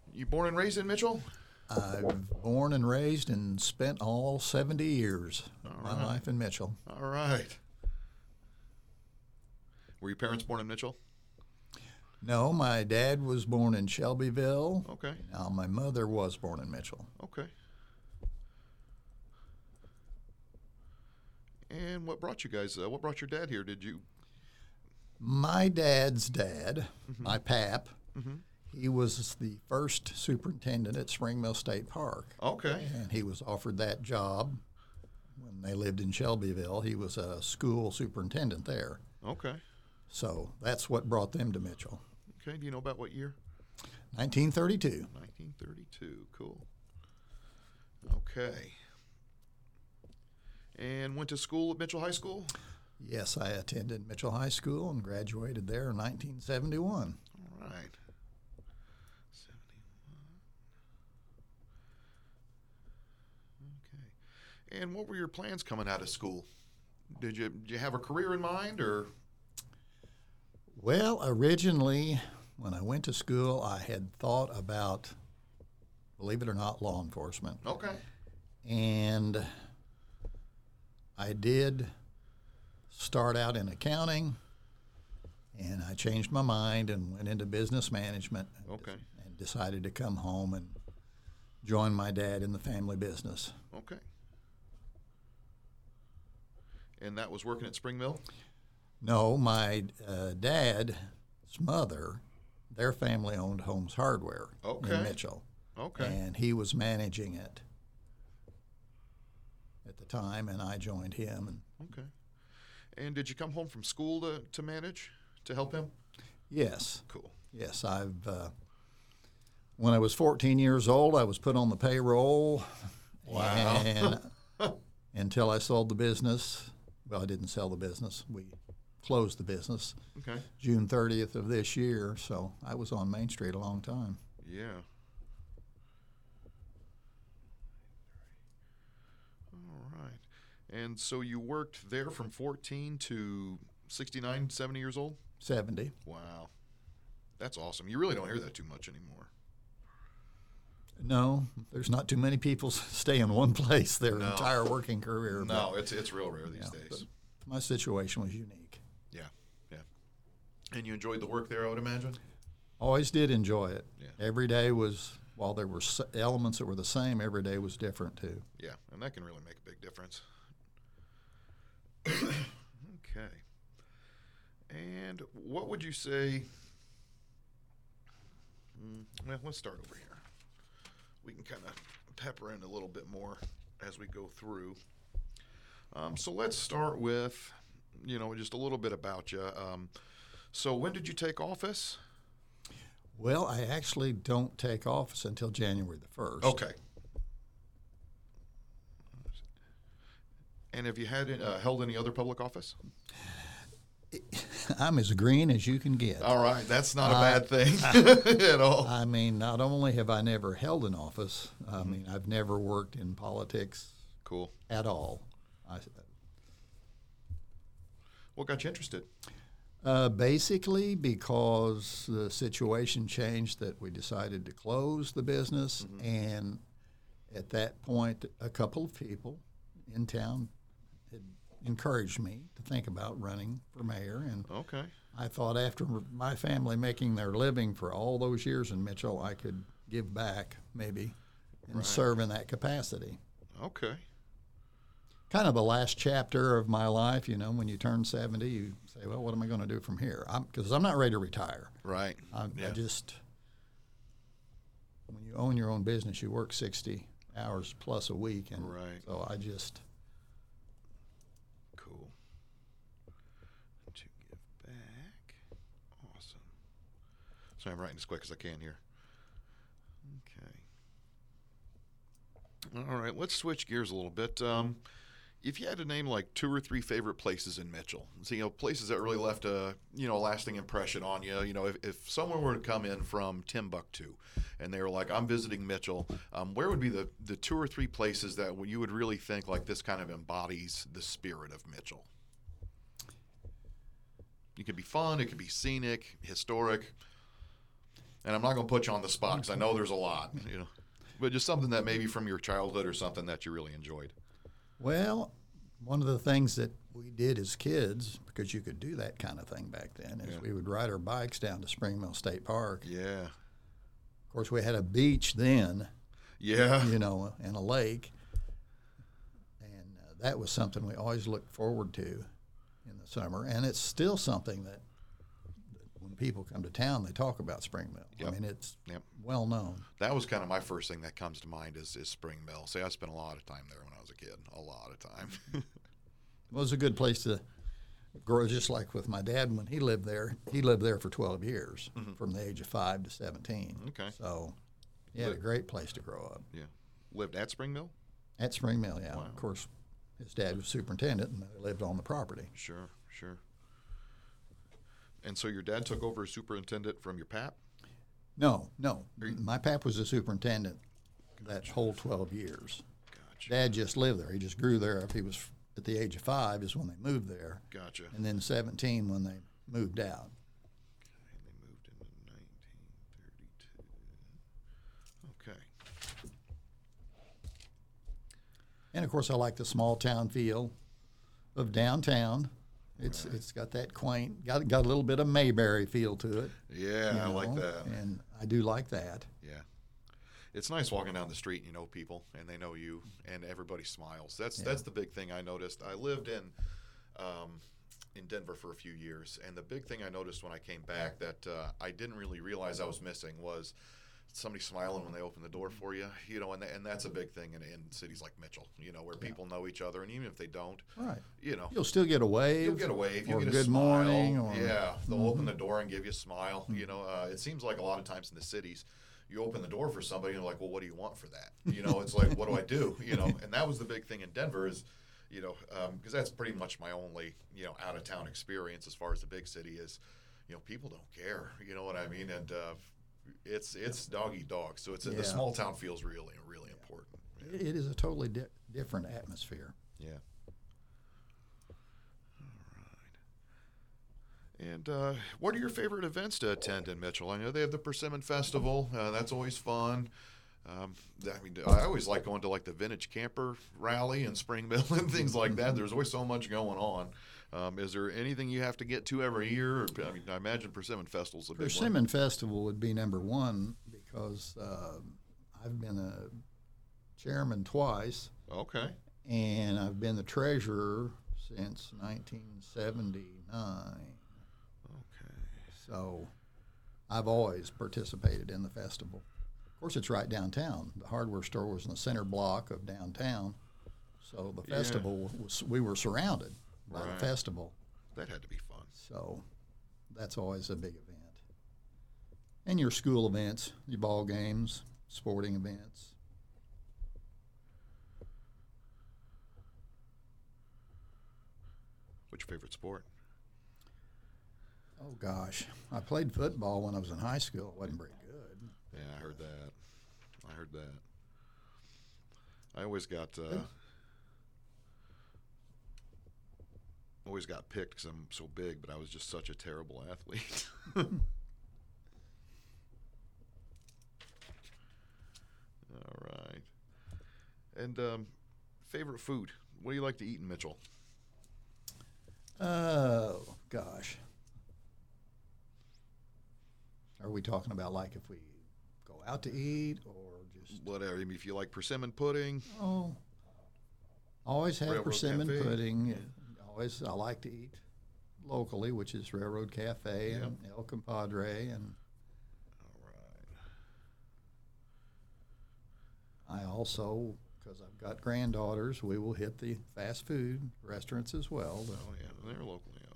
You born and raised in Mitchell? I've born and raised and spent all 70 years of my life in Mitchell. All right. Were your parents born in Mitchell? No, my dad was born in Shelbyville. Okay. Now, my mother was born in Mitchell. Okay. And what brought you guys, what brought your dad here? Did you? My dad's dad, my pap, Mm-hmm. he was the first superintendent at Spring Mill State Park. Okay. And he was offered that job when they lived in Shelbyville. He was a school superintendent there. Okay. So that's what brought them to Mitchell. Okay. Do you know about what year? 1932. 1932. Cool. Okay. And went to school at Mitchell High School? Yes, I attended Mitchell High School and graduated there in 1971. All right. 71. Okay. And what were your plans coming out of school? Did you have a career in mind, or? Well, originally, when I went to school, I had thought about, believe it or not, law enforcement. Okay. And I did start out in accounting, and I changed my mind and went into business management. Okay. And decided to come home and join my dad in the family business. Okay. And that was working at Spring Mill? No, my dad's mother, their family owned Holmes Hardware in Mitchell. Okay. And he was managing it at the time, and I joined him. And okay. And did you come home from school to manage, to help him? yes. Cool. Yes, when I was 14 years old, I was put on the payroll. Wow. And until I sold the business. Well, I didn't sell the business. We closed the business Okay. June 30th of this year, so I was on Main Street a long time. Yeah. All right. And so you worked there from 14 to 69, 70 years old? 70. Wow. That's awesome. You really don't hear that too much anymore. No, there's not too many people stay in one place their No. entire working career. No, it's real rare these Yeah, days. My situation was unique. Yeah, yeah. And you enjoyed the work there, I would imagine? Always did enjoy it. Yeah. Every day was, while there were elements that were the same, every day was different too. Yeah, and that can really make a big difference. Okay. And what would you say? Well, let's start over here. We can kind of pepper in a little bit more as we go through. So let's start with, just a little bit about you. So when did you take office? Well, I actually don't take office until January the 1st. Okay. And have you held any other public office? I'm as green as you can get. All right, that's not a bad thing at all. I mean, not only have I never held an office, I mean, I've never worked in politics Cool. at all. What got you interested? Basically, because the situation changed that we decided to close the business, and at that point, a couple of people in town had encouraged me to think about running for mayor, and Okay. I thought after my family making their living for all those years in Mitchell, I could give back maybe and serve in that capacity. Okay. Kind of the last chapter of my life, when you turn 70, you say, well, what am I going to do from here? Because I'm not ready to retire. Right. I just, when you own your own business, you work 60 hours plus a week. And Right. so I just, Cool. To give back. Awesome. So I'm writing as quick as I can here. Okay. All right, let's switch gears a little bit. If you had to name like 2 or 3 favorite places in Mitchell, so, places that really left a, lasting impression on you, if someone were to come in from Timbuktu and they were like, I'm visiting Mitchell, where would be the 2 or 3 places that you would really think like this kind of embodies the spirit of Mitchell? It could be fun, it could be scenic, historic. And I'm not going to put you on the spot because I know there's a lot, but just something that maybe from your childhood or something that you really enjoyed. Well, one of the things that we did as kids, because you could do that kind of thing back then, is we would ride our bikes down to Spring Mill State Park. Yeah. Of course, we had a beach then. Yeah. And a lake. And that was something we always looked forward to in the summer. And it's still something that when people come to town, they talk about Spring Mill. Yep. I mean, it's well known. That was kind of my first thing that comes to mind is Spring Mill. See, I spent a lot of time there when I was a kid. A lot of time. It was a good place to grow, just like with my dad when he lived there. He lived there for 12 years, from the age of 5 to 17. Okay. So, yeah, a great place to grow up. Yeah. Lived at Spring Mill? At Spring Mill, yeah. Wow. Of course, his dad was superintendent, and they lived on the property. Sure. And so your dad took over as superintendent from your pap? No. My pap was the superintendent that whole 12 years. Gotcha. Dad just lived there. He just grew there. If he was at the age of 5 is when they moved there. Gotcha. And then 17 when they moved out. And they moved in 1932. Okay. And of course, I like the small town feel of downtown. It's got that quaint, got a little bit of Mayberry feel to it. Yeah, I like that. And I do like that. Yeah. It's nice walking down the street and you know people and they know you and everybody smiles. That's the big thing I noticed. I lived in Denver for a few years, and the big thing I noticed when I came back that I didn't really realize I was missing was somebody smiling when they open the door for you, and that's a big thing in cities like Mitchell, where people know each other, and even if they don't, right, you'll still get a wave. You'll get a wave. Or you get good a smile. morning. Or, they'll open the door and give you a smile. It seems like a lot of times in the cities, you open the door for somebody and you're like, well, what do you want for that? It's like, what do I do? And that was the big thing in Denver is, because that's pretty much my only, out of town experience as far as the big city is, people don't care. You know what I mean? And it's dog eat dog. So the small town feels really, really important. Yeah. It is a totally different atmosphere. Yeah. And what are your favorite events to attend in Mitchell? I know they have the Persimmon Festival. That's always fun. I always like going to like the Vintage Camper Rally in Spring Mill and things like that. There's always so much going on. Is there anything you have to get to every year? I imagine Persimmon Festival's a big one. Persimmon Festival would be number one because I've been a chairman twice. Okay. And I've been the treasurer since 1979. So I've always participated in the festival. Of course, it's right downtown. The hardware store was in the center block of downtown. So the festival, we were surrounded by the festival. That had to be fun. So that's always a big event. And your school events, your ball games, sporting events. What's your favorite sport? Oh, gosh. I played football when I was in high school. It wasn't very good. Yeah, I heard that. I always got picked because I'm so big, but I was just such a terrible athlete. All right. And favorite food? What do you like to eat in Mitchell? Oh, gosh. Are we talking about like if we go out to eat or just whatever? I mean, if you like persimmon pudding. Oh, always had Railroad persimmon Cafe. pudding. Yeah. Always, I like to eat locally, which is Railroad Cafe and El Compadre, and All right. I also, because I've got granddaughters, we will hit the fast food restaurants as well. Oh yeah, they're locally owned.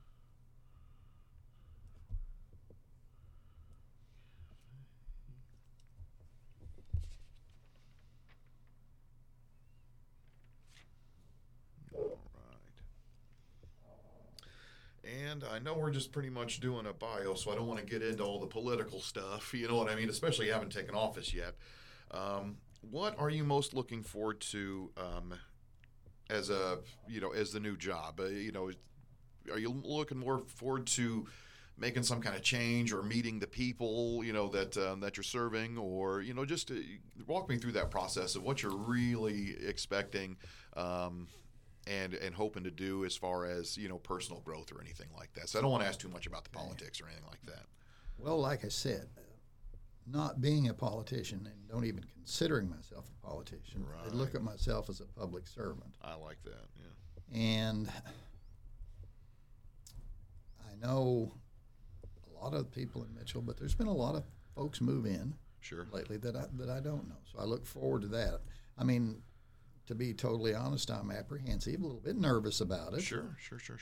And I know we're just pretty much doing a bio, so I don't want to get into all the political stuff. You know what I mean? Especially you haven't taken office yet. What are you most looking forward to as the new job? Are you looking more forward to making some kind of change or meeting the people, that you're serving, or, just walk me through that process of what you're really expecting and hoping to do as far as, personal growth or anything like that. So I don't want to ask too much about the politics or anything like that. Well, like I said, not being a politician and don't even considering myself a politician, Right. I look at myself as a public servant. I like that, yeah. And I know a lot of people in Mitchell, but there's been a lot of folks move in Sure. lately that I don't know. So I look forward to that. I mean, to be totally honest, I'm apprehensive, a little bit nervous about it. Sure.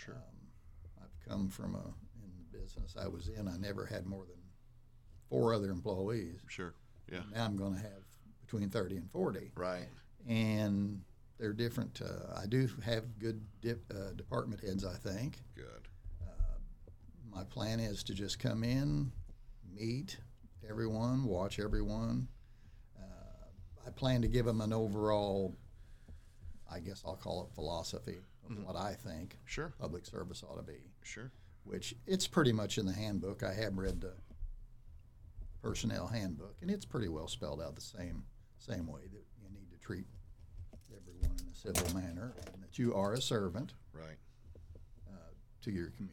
I've come from in the business I was in, I never had more than 4 other employees. Sure, yeah. Now I'm going to have between 30 and 40. Right. And they're different. I do have good department heads, I think. Good. My plan is to just come in, meet everyone, watch everyone. I plan to give them an overall, I guess I'll call it philosophy of what I think Sure. public service ought to be, Sure. which it's pretty much in the handbook. I have read the personnel handbook, and it's pretty well spelled out the same way that you need to treat everyone in a civil manner, and that you are a servant Right. to your community.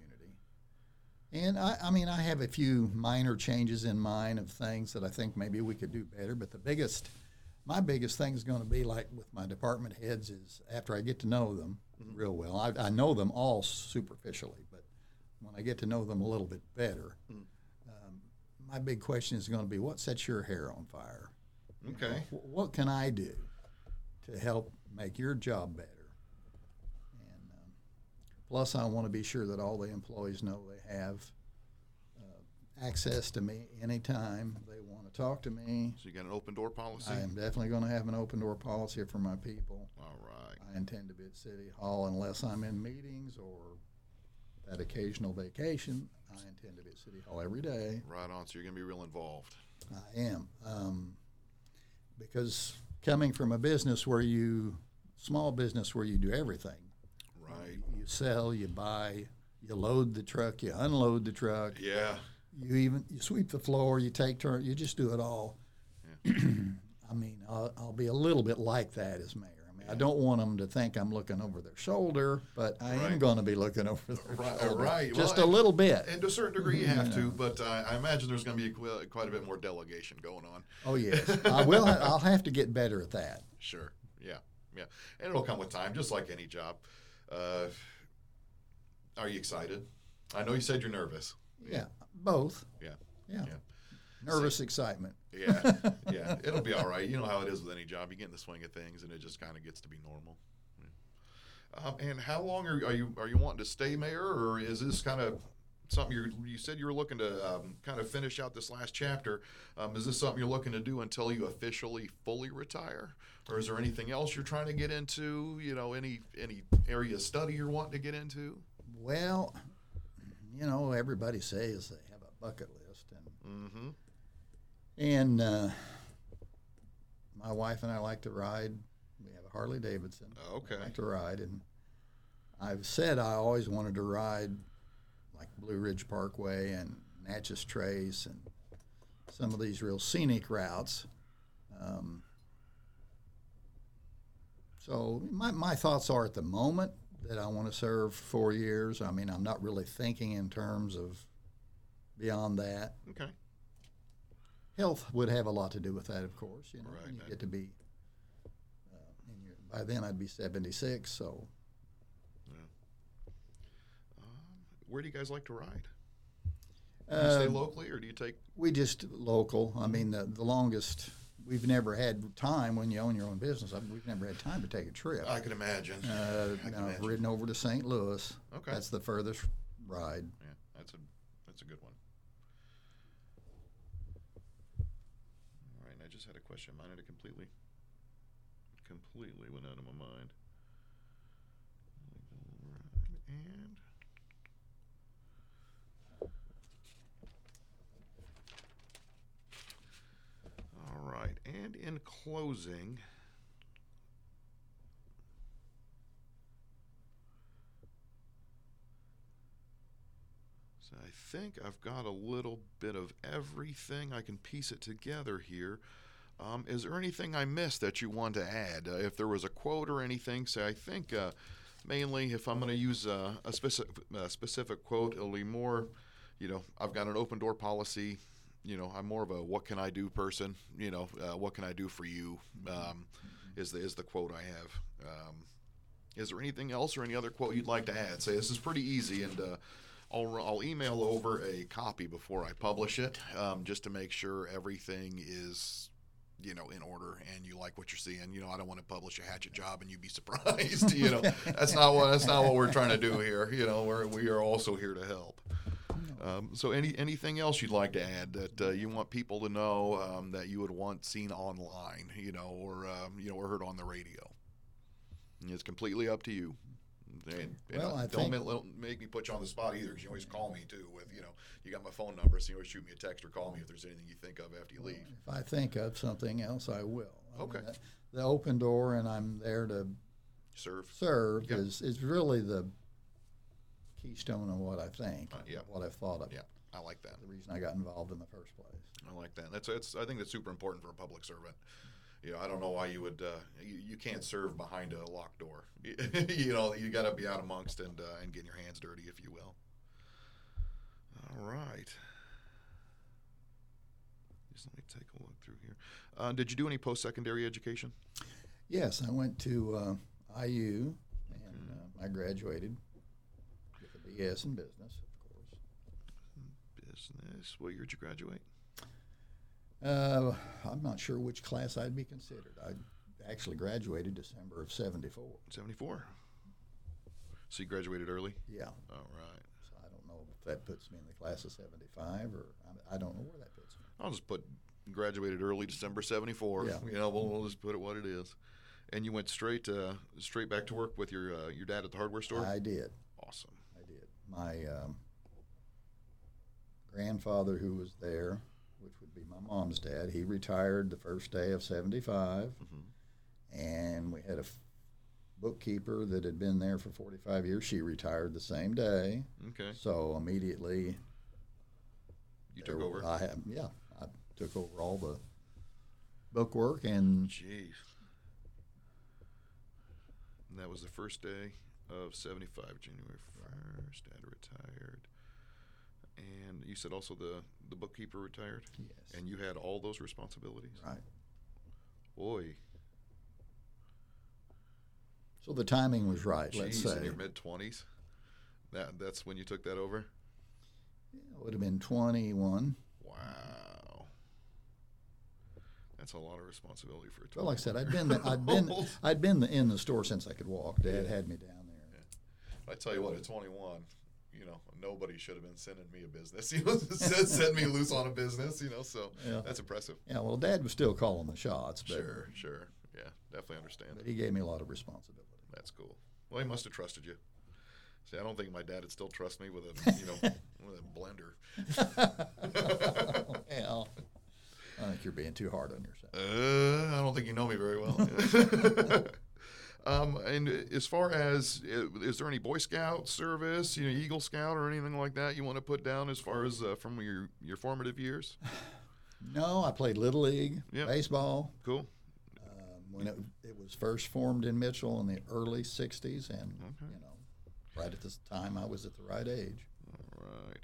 And I mean, I have a few minor changes in mind of things that I think maybe we could do better, but my biggest thing is going to be, like with my department heads, is after I get to know them real well. I know them all superficially, but when I get to know them a little bit better, my big question is going to be, what sets your hair on fire? Okay. What can I do to help make your job better? And plus, I want to be sure that all the employees know they have access to me anytime they want to talk to me. So you got an open door policy? I am definitely going to have an open door policy for my people. All right. I intend to be at City Hall unless I'm in meetings or that occasional vacation. I intend to be at City Hall every day. Right on. So you're going to be real involved. I am. Because coming from a small business where you do everything. Right. You sell, you buy, you load the truck, you unload the truck. Yeah. You sweep the floor, you take turns, you just do it all. Yeah. I mean, I'll be a little bit like that as mayor. I mean, I don't want them to think I'm looking over their shoulder, but I am going to be looking over their shoulder. Right. Just a little bit. And to a certain degree you have to, but I imagine there's going to be quite a bit more delegation going on. Oh, yes. I'll have to get better at that. Sure. Yeah. Yeah. And it'll come with time, just like any job. Are you excited? I know you said you're nervous. Yeah. Both. Yeah. Yeah. Nervous excitement. Yeah. Yeah. It'll be all right. You know how it is with any job. You get in the swing of things, and it just kind of gets to be normal. Yeah. And how long are you wanting to stay mayor, or is this kind of something you said you were looking to kind of finish out this last chapter? Is this something you're looking to do until you officially fully retire, or is there anything else you're trying to get into? Any area of study you're wanting to get into? Well, everybody says they have a bucket list, and my wife and I like to ride. We have a Harley Davidson. Okay. I like to ride, and I've said I always wanted to ride like Blue Ridge Parkway and Natchez Trace and some of these real scenic routes. So my thoughts are at the moment that I want to serve 4 years. I mean, I'm not really thinking in terms of beyond that. Okay. Health would have a lot to do with that, of course. Right. When you get to be, by then I'd be 76, so. Yeah. Where do you guys like to ride? Do you stay locally, or do you take? We just local. I mean, the longest, we've never had time when you own your own business. We've never had time to take a trip. I can imagine. I've ridden over to St. Louis. Okay. That's the furthest ride. Yeah, that's a good one. All right, and I just had a question. Mine had completely went out of my mind. And all right, and in closing, so I think I've got a little bit of everything. I can piece it together here. Is there anything I missed that you want to add? If there was a quote or anything, say, I think mainly if I'm going to use a specific quote, it'll be more, I've got an open door policy. I'm more of a what can I do person. What can I do for you is the quote I have. Is there anything else or any other quote you'd like to add? Say, this is pretty easy, and I'll email over a copy before I publish it, just to make sure everything is, in order and you like what you're seeing. I don't want to publish a hatchet job and you be surprised. That's not what we're trying to do here. We are also here to help. So anything else you'd like to add that you want people to know that you would want seen online, or heard on the radio? It's completely up to you. And don't make me put you on the spot either, because you always call me too with, you got my phone number, so you always shoot me a text or call me if there's anything you think of after you leave. If I think of something else, I will. Okay. The open door, and I'm there to serve Yep. is really the keystone of what I think, what I've thought of. Yeah, I like that. The reason I got involved in the first place. I like that. I think that's super important for a public servant. I don't know why you would. You can't serve behind a locked door. You got to be out amongst and getting your hands dirty, if you will. All right. Just let me take a look through here. Did you do any post-secondary education? Yes, I went to IU, and I graduated with a BS in business, of course. Business. What year did you graduate? I'm not sure which class I'd be considered. I actually graduated December of 74. 74. So you graduated early? Yeah. All right. So I don't know if that puts me in the class of 75, or I don't know where that puts me. I'll just put graduated early December 74. Yeah. We'll just put it what it is. And you went straight back to work with your dad at the hardware store? I did. Awesome. I did. My grandfather, who was there, which would be my mom's dad, he retired the first day of 75. Mm-hmm. And we had a bookkeeper that had been there for 45 years. She retired the same day. Okay. So immediately You took over? I took over all the bookwork. And Jeez. And that was the first day of 75, January 1st. Dad retired. And you said also the bookkeeper retired? yes. And you had all those responsibilities? Right. Boy. So the timing was right, let's Jeez, say. in your mid-20s? That's when you took that over? Yeah, it would have been 21. Wow. That's a lot of responsibility for a 20. Well, like I said, I'd been in the store since I could walk. Dad had me down there. Yeah. I tell you what, at 21, nobody should have been sending me a business. Send me loose on a business, so Yeah. that's impressive. Yeah, well, Dad was still calling the shots. But, Sure. Yeah, definitely understand. But he gave me a lot of responsibility. That's cool. Well, he must have trusted you. See, I don't think my dad would still trust me with a, with a blender. Well, I think you're being too hard on yourself. I don't think you know me very well. And as far as, is there any Boy Scout service, Eagle Scout or anything like that you want to put down as far as from your formative years? No, I played Little League, baseball. Cool. When it was first formed in Mitchell in the early 60s, and, right at this time I was at the right age. All right.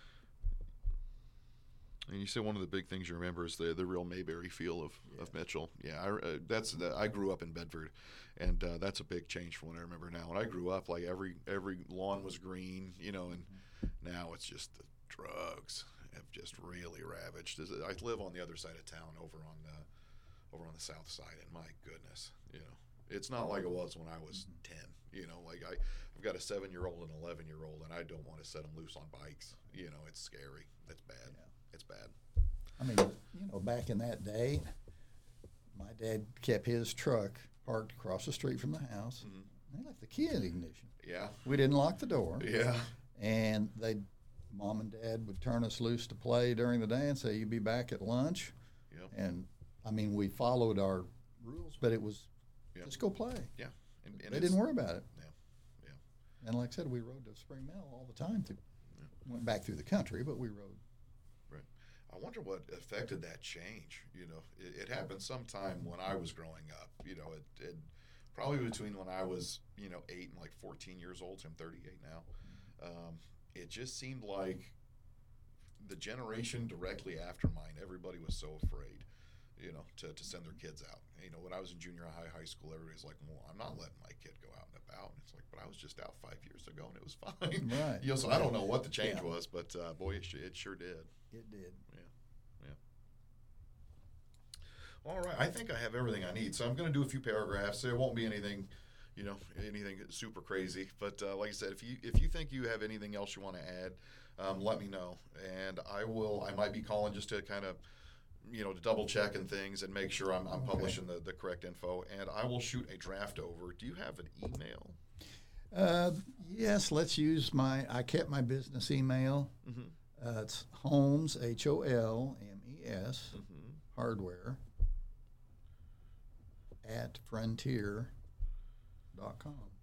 And you said one of the big things you remember is the real Mayberry feel of Mitchell. Yeah, I grew up in Bedford, and that's a big change from what I remember now. When I grew up, like every lawn was green, and now it's just the drugs have just really ravaged. I live on the other side of town, over on the south side, and my goodness, it's not like it was when I was 10. Like I've got a 7-year-old and 11-year-old, and I don't want to set them loose on bikes. It's scary. It's bad. Yeah. It's bad. I mean, back in that day, my dad kept his truck parked across the street from the house. Mm-hmm. They left the key in the ignition. Yeah. We didn't lock the door. Yeah. And Mom and Dad would turn us loose to play during the day and say, "You be back at lunch." Yep. And I mean, we followed our rules, but it was just go play. Yeah. And they didn't worry about it. Yeah. Yeah. And like I said, we rode to Spring Mill all the time. went back through the country, but we rode. Right. I wonder what affected that change. You know, it happened sometime when I was growing up. You know, it probably between when I was, 8 and like 14 years old. So I'm 38 now. It just seemed like the generation directly after mine, everybody was so afraid, to send their kids out. You know, when I was in junior high school, everybody's like, well, I'm not letting my kid go out and about. And it's like, but I was just out 5 years ago and it was fine. Right. So I don't know what the change was, but boy, it sure did. It did. Yeah. All right. I think I have everything I need. So I'm going to do a few paragraphs. There won't be anything, anything super crazy. But like I said, if you think you have anything else you want to add, let me know. And I might be calling just to kind of, to double check and things and make sure I'm publishing the correct info. And I will shoot a draft over. Do you have an email? Yes, let's use I kept my business email. Mm-hmm. It's Holmes, HOLMES, Mm-hmm. hardware @frontier.com.